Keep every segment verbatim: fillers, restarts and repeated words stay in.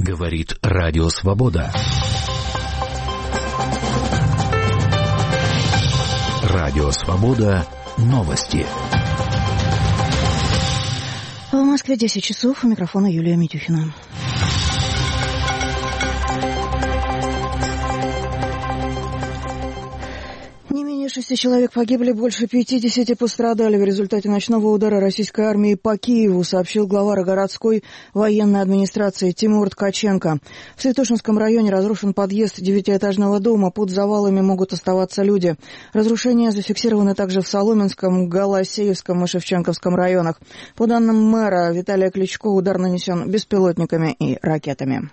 Говорит Радио Свобода. Радио Свобода. Новости. В Москве десять часов. У микрофона Юлия Митюхина. Шести человек погибли, больше пятидесяти пострадали в результате ночного удара российской армии по Киеву, сообщил глава городской военной администрации Тимур Ткаченко. В Святошинском районе разрушен подъезд девятиэтажного дома, под завалами могут оставаться люди. Разрушения зафиксированы также в Соломенском, Голосеевском и Шевченковском районах. По данным мэра Виталия Кличко, удар нанесен беспилотниками и ракетами.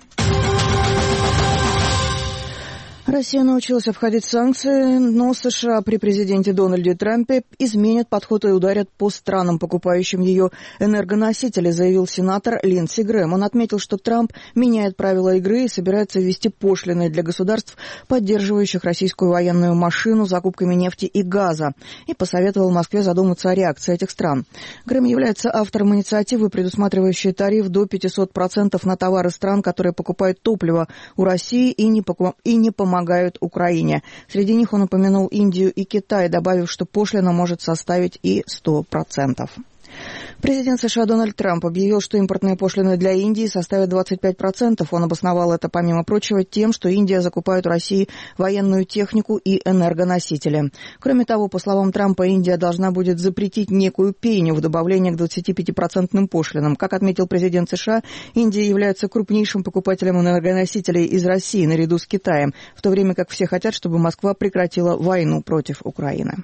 Россия научилась обходить санкции, но США при президенте Дональде Трампе изменят подход и ударят по странам, покупающим ее энергоносители, заявил сенатор Линдси Грэм. Он отметил, что Трамп меняет правила игры и собирается ввести пошлины для государств, поддерживающих российскую военную машину закупками нефти и газа, и посоветовал Москве задуматься о реакции этих стран. Грэм является автором инициативы, предусматривающей тариф до пятьсот процентов на товары стран, которые покупают топливо у России и не, покуп... и не помогают помогают Украине. Среди них он упомянул Индию и Китай, добавив, что пошлина может составить и сто процентов. Президент США Дональд Трамп объявил, что импортные пошлины для Индии составят двадцать пять процентов. Он обосновал это, помимо прочего, тем, что Индия закупает у России военную технику и энергоносители. Кроме того, по словам Трампа, Индия должна будет запретить некую пеню в добавлении к двадцатипятипроцентным пошлинам. Как отметил президент США, Индия является крупнейшим покупателем энергоносителей из России наряду с Китаем, в то время как все хотят, чтобы Москва прекратила войну против Украины.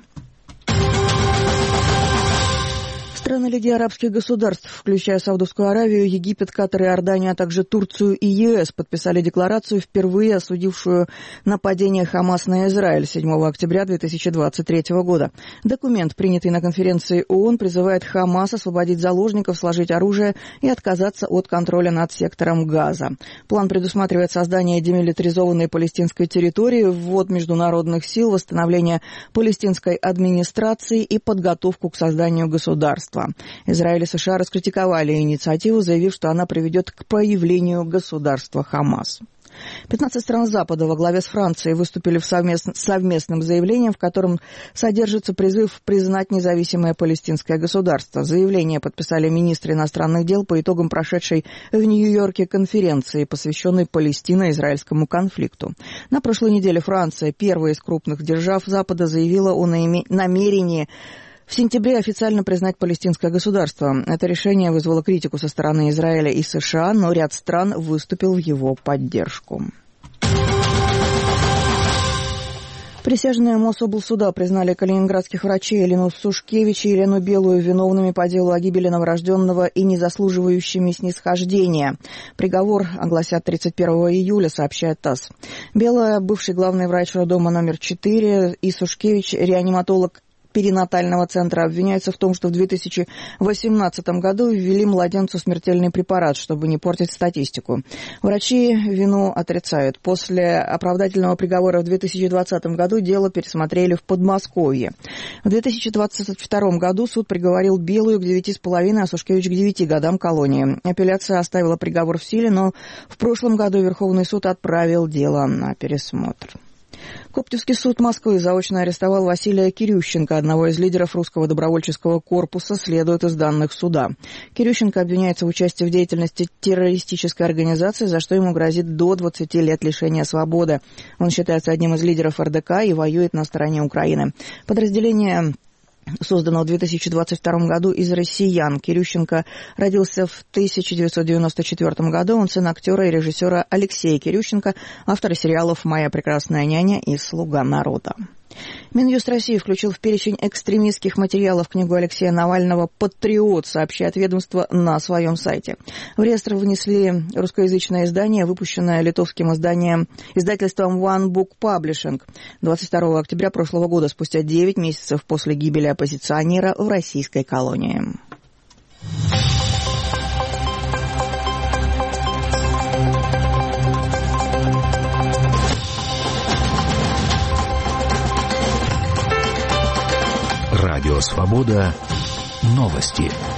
Страны Лиги арабских государств, включая Саудовскую Аравию, Египет, Катар и Иорданию, а также Турцию и ЕС, подписали декларацию, впервые осудившую нападение Хамас на Израиль седьмого октября две тысячи двадцать третьего года. Документ, принятый на конференции ООН, призывает Хамас освободить заложников, сложить оружие и отказаться от контроля над сектором Газа. План предусматривает создание демилитаризованной палестинской территории, ввод международных сил, восстановление палестинской администрации и подготовку к созданию государства. Израиль и США раскритиковали инициативу, заявив, что она приведет к появлению государства Хамас. пятнадцать стран Запада во главе с Францией выступили в совмест... совместным заявлением, в котором содержится призыв признать независимое палестинское государство. Заявление подписали министры иностранных дел по итогам прошедшей в Нью-Йорке конференции, посвященной палестино-израильскому конфликту. На прошлой неделе Франция, первая из крупных держав Запада, заявила о намерении в сентябре официально признать палестинское государство. Это решение вызвало критику со стороны Израиля и США, но ряд стран выступил в его поддержку. Присяжные Мособлсуда признали калининградских врачей Елену Сушкевич и Елену Белую виновными по делу о гибели новорожденного и не заслуживающими снисхождения. Приговор огласят тридцать первого июля, сообщает ТАСС. Белая, бывший главный врач роддома номер четыре, и Сушкевич, реаниматолог перинатального центра, обвиняются в том, что в две тысячи восемнадцатом году ввели младенцу смертельный препарат, чтобы не портить статистику. Врачи вину отрицают. После оправдательного приговора в две тысячи двадцатом году дело пересмотрели в Подмосковье. В две тысячи двадцать втором году суд приговорил Белую к девяти с половиной, а Сушкевич к девяти годам колонии. Апелляция оставила приговор в силе, но в прошлом году Верховный суд отправил дело на пересмотр. Коптевский суд Москвы заочно арестовал Василия Кирющенко, одного из лидеров русского добровольческого корпуса, следует из данных суда. Кирющенко обвиняется в участии в деятельности террористической организации, за что ему грозит до двадцати лет лишения свободы. Он считается одним из лидеров эр дэ ка и воюет на стороне Украины. Подразделение созданного в две тысячи двадцать втором году из россиян. Кирющенко родился в тысяча девятьсот девяносто четвёртом году. Он сын актера и режиссера Алексея Кирющенко, автора сериалов «Моя прекрасная няня» и «Слуга народа». Минюст России включил в перечень экстремистских материалов книгу Алексея Навального «Патриот», сообщает ведомство на своем сайте. В реестр внесли русскоязычное издание, выпущенное литовским изданием, издательством One Book Publishing двадцать второго октября прошлого года, спустя девять месяцев после гибели оппозиционера в российской колонии. Радио Свобода. Новости.